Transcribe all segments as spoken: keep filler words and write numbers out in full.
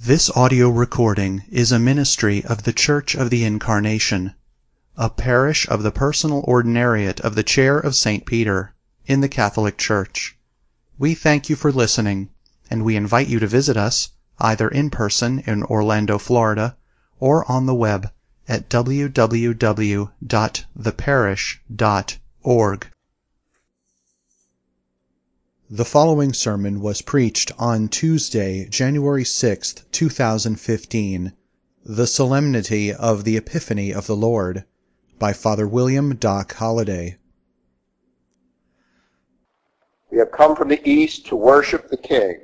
This audio recording is a ministry of the Church of the Incarnation, a parish of the Personal Ordinariate of the Chair of Saint Peter, in the Catholic Church. We thank you for listening, and we invite you to visit us, either in person in Orlando, Florida, or on the web at w w w dot the parish dot org. The following sermon was preached on Tuesday, January sixth, two thousand fifteen, the Solemnity of the Epiphany of the Lord, by Father William Doc Holliday. We have come from the east to worship the King.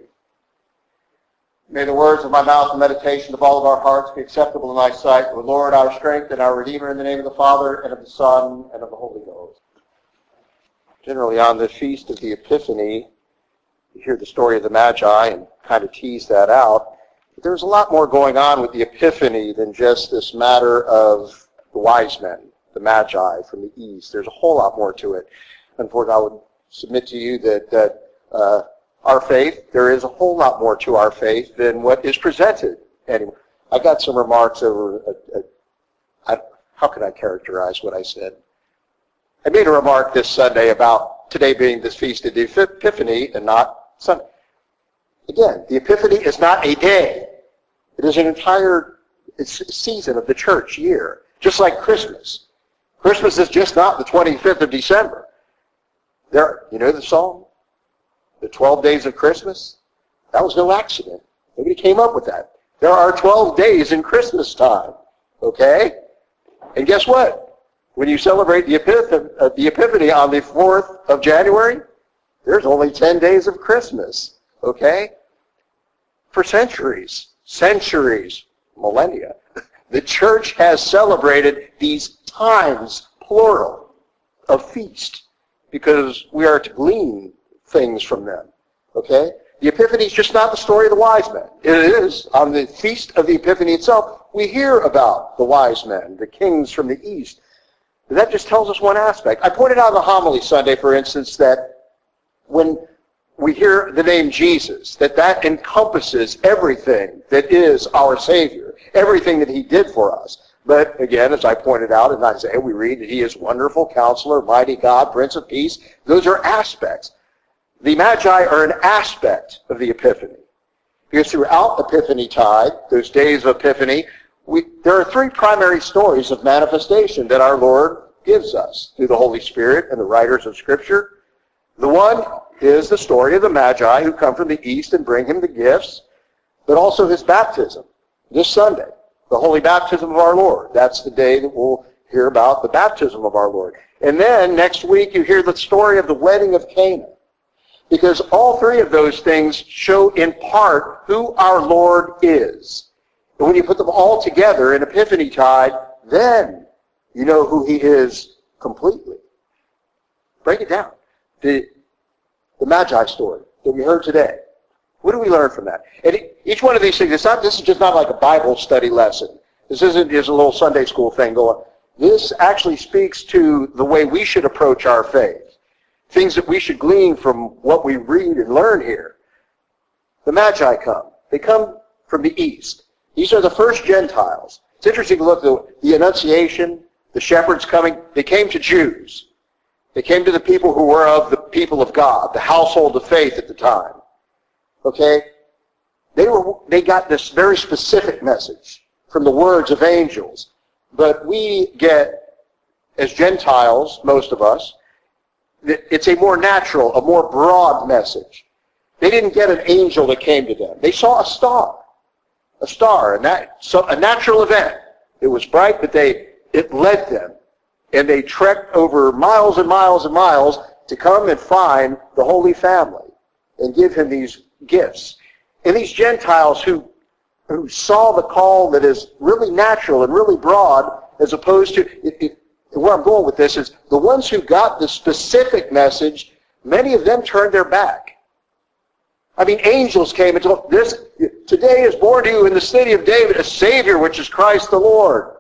May the words of my mouth and meditation of all of our hearts be acceptable in thy sight, O Lord, our strength and our Redeemer, in the name of the Father, and of the Son, and of the Holy Ghost. Generally on the feast of the Epiphany, you hear the story of the Magi and kind of tease that out. But there's a lot more going on with the Epiphany than just this matter of the wise men, the Magi from the east. There's a whole lot more to it. Unfortunately, I would submit to you that, that uh, our faith, there is a whole lot more to our faith than what is presented. Anyway, I got some remarks over, a, a, I, how can I characterize what I said? I made a remark this Sunday about today being this feast of the Epiphany and not Sunday. Again, the Epiphany is not a day. It is an entire season of the church year, just like Christmas. Christmas is just not the twenty-fifth of December. There, you know the song? The twelve days of Christmas? That was no accident. Nobody came up with that. There are twelve days in Christmas time, okay? And guess what? When you celebrate the Epiphany, uh, the Epiphany on the fourth of January, there's only ten days of Christmas, okay? For centuries, centuries, millennia, the church has celebrated these times, plural, of feast, because we are to glean things from them, okay? The Epiphany is just not the story of the wise men. It is, on the feast of the Epiphany itself, we hear about the wise men, the kings from the east. But that just tells us one aspect. I pointed out in the homily Sunday, for instance, that when we hear the name Jesus, that that encompasses everything that is our Savior, everything that he did for us. But again, as I pointed out in Isaiah, we read that he is wonderful, counselor, mighty God, Prince of Peace. Those are aspects. The Magi are an aspect of the Epiphany. Because throughout Epiphany tide, those days of Epiphany, we, there are three primary stories of manifestation that our Lord gives us through the Holy Spirit and the writers of Scripture. The one is the story of the Magi who come from the east and bring him the gifts, but also his baptism this Sunday, the holy baptism of our Lord. That's the day that we'll hear about the baptism of our Lord. And then next week you hear the story of the wedding of Cana, because all three of those things show in part who our Lord is. And when you put them all together in Epiphany tide, then you know who he is completely. Break it down. The, the Magi story that we heard today. What do we learn from that? And each one of these things, it's not, this is just not like a Bible study lesson. This isn't just a little Sunday school thing going. This actually speaks to the way we should approach our faith. Things that we should glean from what we read and learn here. The Magi come. They come from the east. These are the first Gentiles. It's interesting to look at the, the Annunciation, the shepherds coming. They came to Jews. They came to the people who were of the people of God, the household of faith at the time. Okay? They were. They got this very specific message from the words of angels. But we get, as Gentiles, most of us, it's a more natural, a more broad message. They didn't get an angel that came to them. They saw a star. A star, a, nat- so a natural event. It was bright, but they it led them. And they trekked over miles and miles and miles to come and find the Holy Family and give him these gifts. And these Gentiles who, who saw the call that is really natural and really broad, as opposed to, it, it, where I'm going with this is, the ones who got the specific message, many of them turned their back. I mean, angels came and told, this, today is born to you in the city of David a Savior, which is Christ the Lord.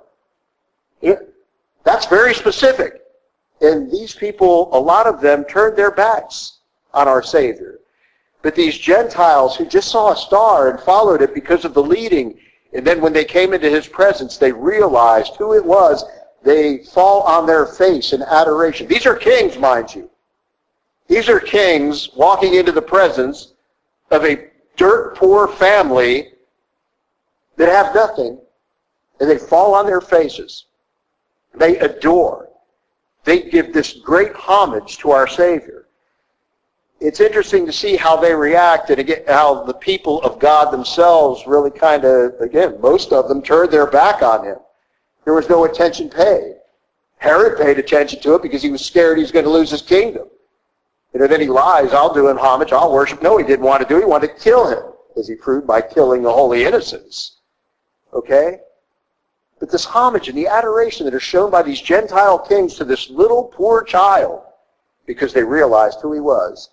It, That's very specific. And these people, a lot of them, turned their backs on our Savior. But these Gentiles who just saw a star and followed it because of the leading, and then when they came into his presence, they realized who it was. They fall on their face in adoration. These are kings, mind you. These are kings walking into the presence of a dirt poor family that have nothing, and they fall on their faces. They adore. They give this great homage to our Savior. It's interesting to see how they react, and again, how the people of God themselves really kind of, again, most of them turned their back on him. There was no attention paid. Herod paid attention to it because he was scared he was going to lose his kingdom. You know, then he lies, I'll do him homage, I'll worship. No, he didn't want to do it. He wanted to kill him, as he proved by killing the holy innocents. Okay? But this homage and the adoration that are shown by these Gentile kings to this little poor child, because they realized who he was.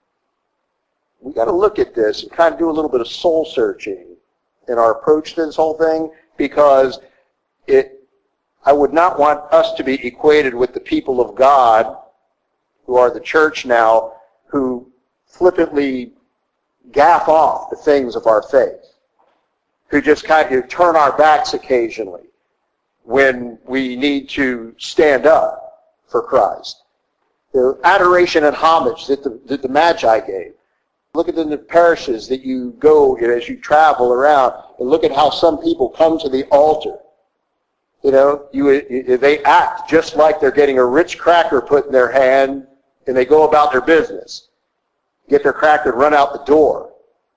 We got to look at this and kind of do a little bit of soul searching in our approach to this whole thing, because it, I would not want us to be equated with the people of God, who are the church now, who flippantly gaff off the things of our faith, who just kind of turn our backs occasionally when we need to stand up for Christ. The adoration and homage that the, that the Magi gave. Look at the parishes that you go in as you travel around, and look at how some people come to the altar. You know, you, they act just like they're getting a rich cracker put in their hand, and they go about their business. Get their cracker and run out the door.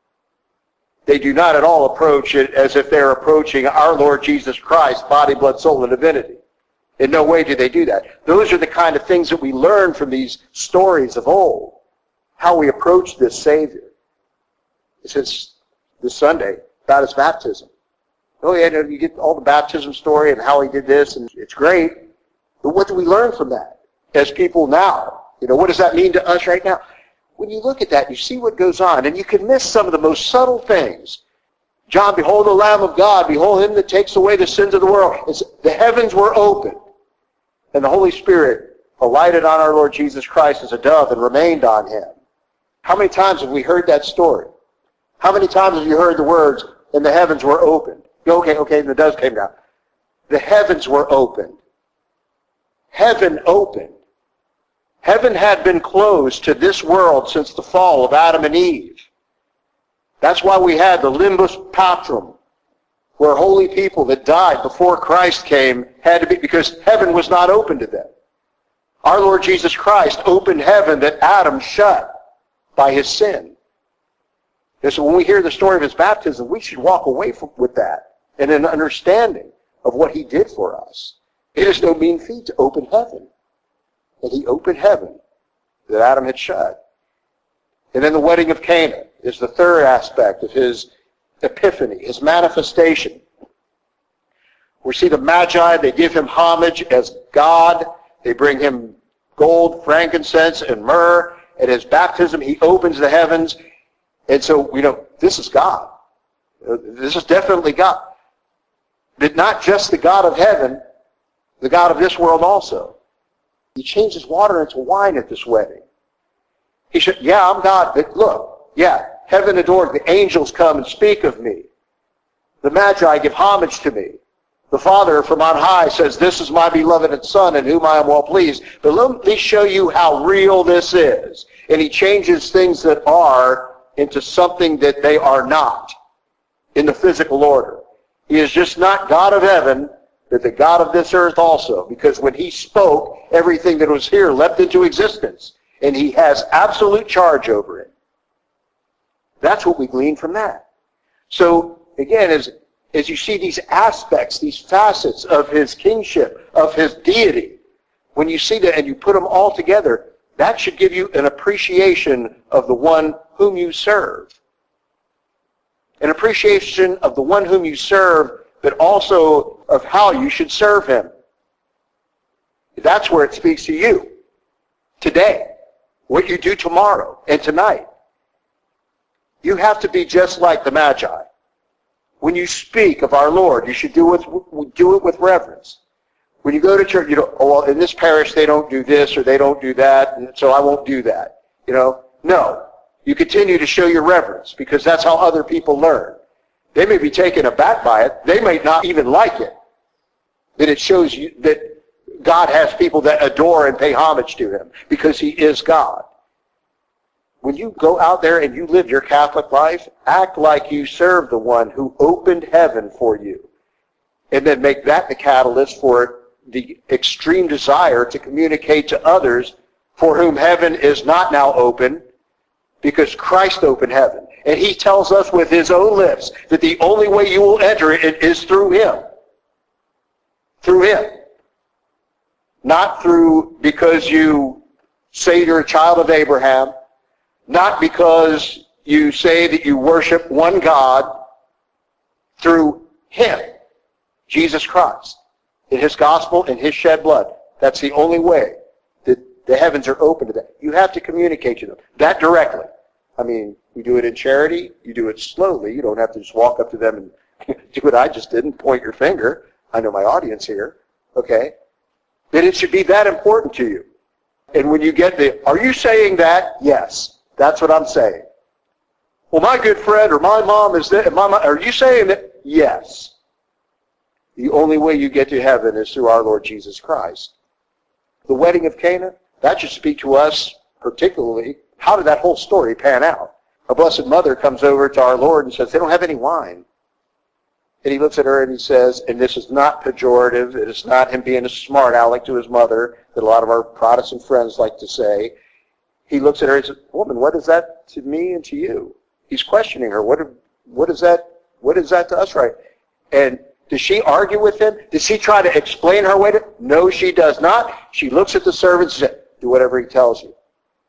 They do not at all approach it as if they're approaching our Lord Jesus Christ, body, blood, soul, and divinity. In no way do they do that. Those are the kind of things that we learn from these stories of old. How we approach this Savior. Since this Sunday, about his baptism. Oh yeah, you get all the baptism story and how he did this, and it's great. But what do we learn from that as people now? You know, what does that mean to us right now? When you look at that, you see what goes on, and you can miss some of the most subtle things. John, behold the Lamb of God, behold him that takes away the sins of the world. It's, the heavens were opened, and the Holy Spirit alighted on our Lord Jesus Christ as a dove and remained on him. How many times have we heard that story? How many times have you heard the words, and the heavens were opened? Okay, okay, and the doves came down. The heavens were opened. Heaven opened. Heaven had been closed to this world since the fall of Adam and Eve. That's why we had the limbus patrum, where holy people that died before Christ came had to be, because heaven was not open to them. Our Lord Jesus Christ opened heaven that Adam shut by his sin. And so when we hear the story of his baptism, we should walk away from, with that and an understanding of what he did for us. It is no mean feat to open heaven. And he opened heaven that Adam had shut. And then the wedding of Cana is the third aspect of his epiphany, his manifestation. We see the Magi, they give him homage as God. They bring him gold, frankincense, and myrrh. At his baptism, he opens the heavens. And so, you know, this is God. This is definitely God. But not just the God of heaven, the God of this world also. He changes water into wine at this wedding. He said, yeah, I'm God, but look, yeah, heaven adored. The angels come and speak of me. The Magi give homage to me. The Father from on high says, this is my beloved Son in whom I am well pleased. But let me show you how real this is. And he changes things that are into something that they are not in the physical order. He is just not God of heaven, but the God of this earth also. Because when he spoke, everything that was here leapt into existence. And he has absolute charge over it. That's what we glean from that. So, again, as, as you see these aspects, these facets of his kingship, of his deity, when you see that and you put them all together, that should give you an appreciation of the one whom you serve. An appreciation of the one whom you serve, but also of how you should serve him. That's where it speaks to you today, what you do tomorrow and tonight. You have to be just like the Magi. When you speak of our Lord, you should do it, do it with reverence. When you go to church, you know, oh, well, in this parish they don't do this or they don't do that, and so I won't do that. You know, no. You continue to show your reverence because that's how other people learn. They may be taken aback by it. They may not even like it. But it shows you that God has people that adore and pay homage to him because he is God. When you go out there and you live your Catholic life, act like you serve the one who opened heaven for you. And then make that the catalyst for the extreme desire to communicate to others for whom heaven is not now open because Christ opened heaven. And he tells us with his own lips that the only way you will enter it is through him. Through him. Not through because you say you're a child of Abraham. Not because you say that you worship one God. Through him. Jesus Christ. In his gospel and his shed blood. That's the only way that the heavens are open to that. You have to communicate to them. That directly. I mean, you do it in charity. You do it slowly. You don't have to just walk up to them and do what I just did and point your finger. I know my audience here. Okay? But it should be that important to you. And when you get the, are you saying that? Yes. That's what I'm saying. Well, my good friend or my mom is that. My mom, are you saying that? Yes. The only way you get to heaven is through our Lord Jesus Christ. The wedding of Cana, that should speak to us particularly. How did that whole story pan out? Our Blessed Mother comes over to our Lord and says, they don't have any wine. And he looks at her and he says, and this is not pejorative, it is not him being a smart aleck to his mother, that a lot of our Protestant friends like to say. He looks at her and says, woman, what is that to me and to you? He's questioning her. What, what is that, what is that to us, right? And does she argue with him? Does she try to explain her way to? No, she does not. She looks at the servants and says, do whatever he tells you.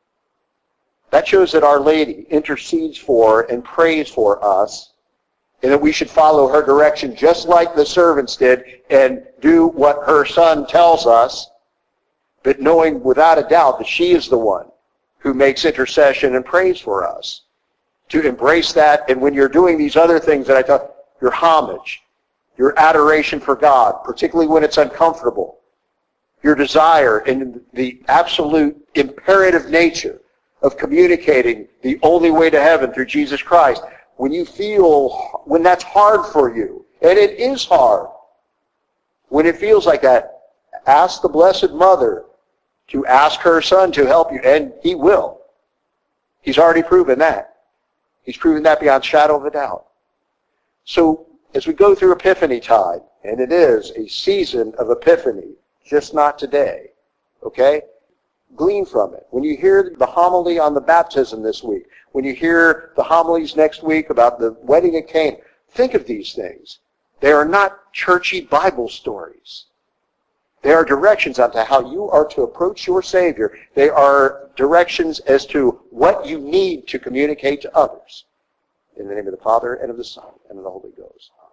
That shows that Our Lady intercedes for and prays for us, and that we should follow her direction just like the servants did and do what her son tells us, but knowing without a doubt that she is the one who makes intercession and prays for us. To embrace that, and when you're doing these other things that I thought, your homage, your adoration for God, particularly when it's uncomfortable, your desire and the absolute imperative nature of communicating the only way to heaven through Jesus Christ, when you feel, when that's hard for you, and it is hard, when it feels like that, ask the Blessed Mother to ask her son to help you, and he will. He's already proven that. He's proven that beyond shadow of a doubt. So, as we go through Epiphany Tide, and it is a season of Epiphany, just not today, okay? Glean from it. When you hear the homily on the baptism this week, when you hear the homilies next week about the wedding of Cana, think of these things. They are not churchy Bible stories. They are directions on to how you are to approach your Savior. They are directions as to what you need to communicate to others. In the name of the Father, and of the Son, and of the Holy Ghost.